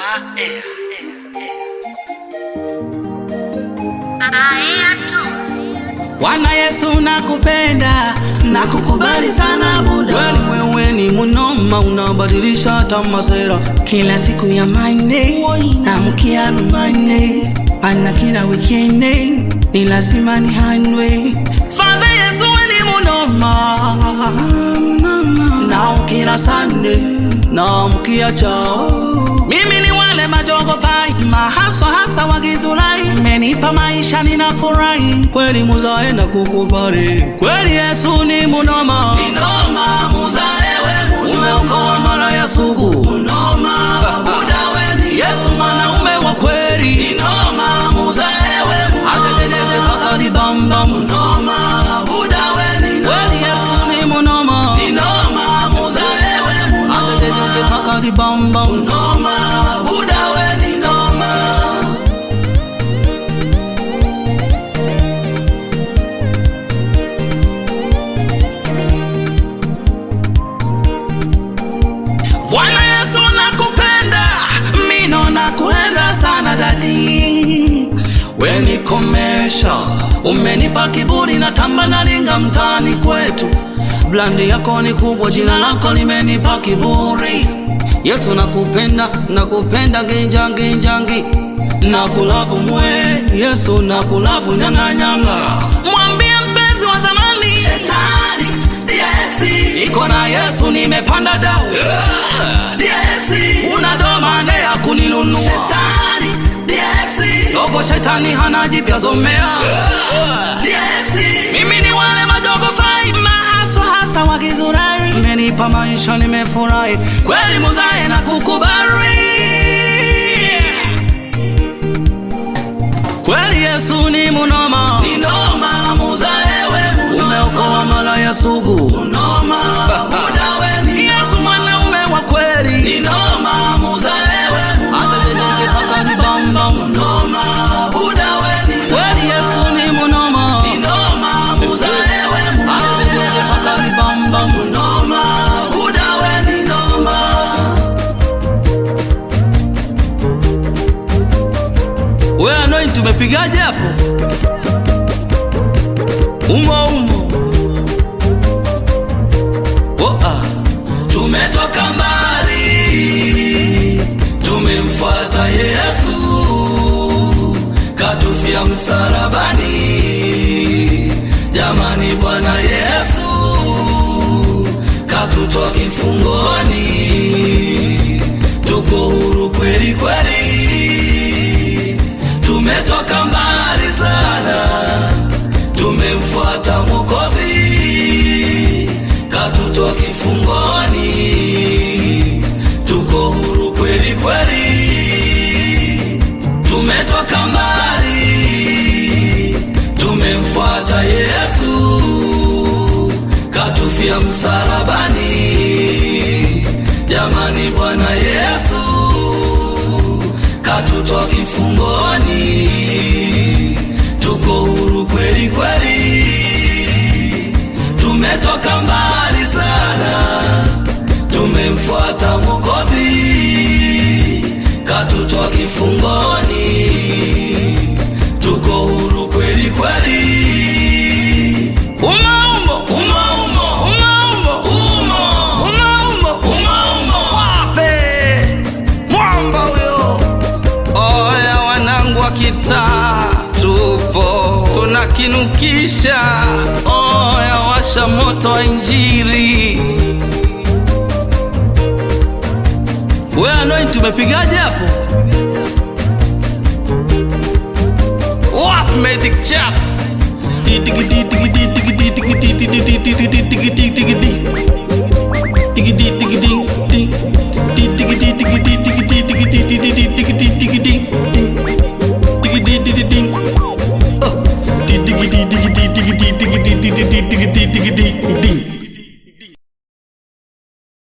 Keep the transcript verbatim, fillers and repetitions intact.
Bwana Yesu nakupenda, nakukubali sana buda. Wewe wewe ni munoma, unabadilisha hata masera. Kila siku ya Monday na mkia lumane, ana kila weekend ni lazima ni handwe. Father Yesu ni munoma, munoma. Na kila Sunday na mkia chao. Mimi ni wale majogo pai, mahaswa hasa wagizulai. Menipa maisha ninafurahi, kweli muzae na kukubali. Kweli Yesu ni munoma, ninoma muzae we. Umeokoa mara ya sugu, munoma buda weni. Yesu mwanaume wa kweli, ninoma muzae we. Adededede paka di bamba, munoma buda weni. Kweli Yesu ni munoma, ninoma muzae we. Adededede paka di bamba, munoma buda weni noma. Bwana Yesu nakupenda, mino nakuenza sana dadi. Weni komesha, umenipa kiburi na tamba na ringa mtani kwetu. Blandi yako ni kubwa, jina lako limenipa kiburi. Yesu nakupenda, nakupenda genja genjangi. Nakulavu mwe, Yesu nakulavu nyanga nyanga. Mwambie mpenzi wa zamani, shetani, D X iko na Yesu nimepanda dau. Yeah. D X unadoma ya kuninunua. Shetani, D X logo shetani hana jipya zomea. Yeah. D X mimi ni wale majogo pai, mahaswa hasa wagizurai. Menipa maisha nimefurahi, kweli muzae na kukubali. Kweli Yesu ni munoma, ninoma muzae we. Umeokoa mara ya sugu, munoma buda weni. Yesu mwanaume wa kweli, ninoma muzae we. Adededede paka di bamba, munoma buda weni. Kweli Yesu ni munoma, ninoma muzae we. Adededede paka di bamba, munoma buda weni noma. We anoi tumepigaje hapo? Umo umo. Oh ah. Tumetoka mbali, tumemfuata Yesu, katufia msalabani. Jamani Bwana Yesu, katutoa kifungoni. Tuko huru kweli kweli. Tumetoka mbali sana, tumemfuata Mwokozi, katutoa kifungoni. Tuko huru kweli kweli. Tumetoka mbali, tumemfuata Yesu, katufia msalabani. Jamani Bwana Yesu, katutoa kifungoni. Tuko huru kweli kweli. Tumetoka mbali sana, tumemfuata Mwokozi, katutoa kifungoni. Tuko huru kweli kweli. Umo umo, umo umo, umo umo, umo umo, umo umo. Wape mwamba huyo. Oya wanangu wa kitaa, tupo tunakinukisha. Oya washa moto wa injili. We anoi tumepigaje hapo? Wap medic chap.